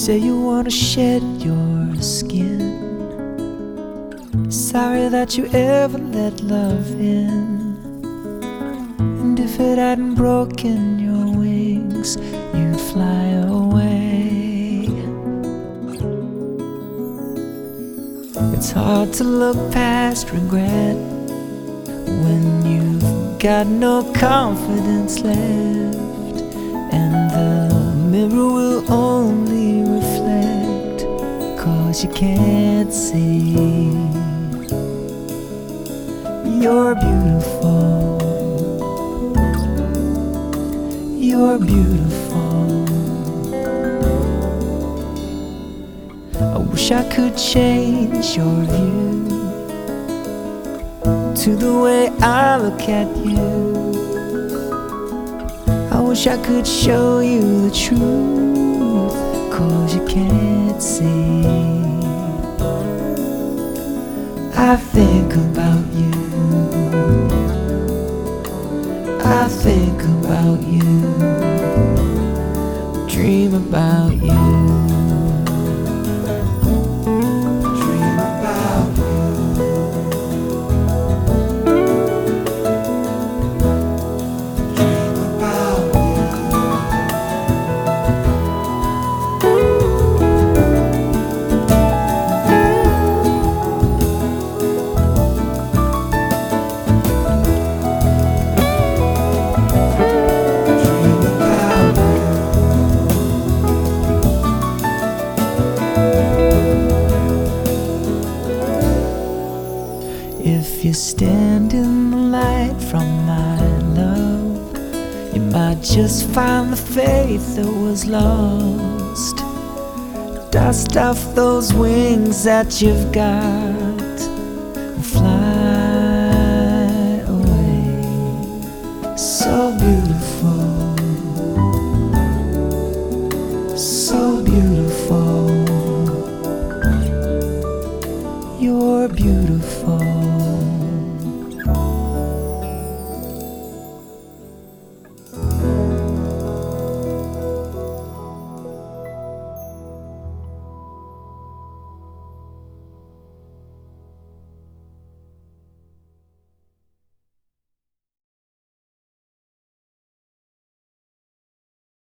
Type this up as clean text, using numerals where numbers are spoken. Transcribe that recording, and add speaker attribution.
Speaker 1: say you wanna shed your skin. Sorry that you ever let love in. And if it hadn't broken your wings, you'd fly away. It's hard to look past regret when you've got no confidence left, and the mirror will only reflect 'cause you can't see. You're beautiful, you're beautiful. I wish I could change your view to the way I look at you. I wish I could show you the truth, 'cause you can't see. I think about you, I think about you, dream about you. If you stand in the light from my love, you might just find the faith that was lost. Dust off those wings that you've got.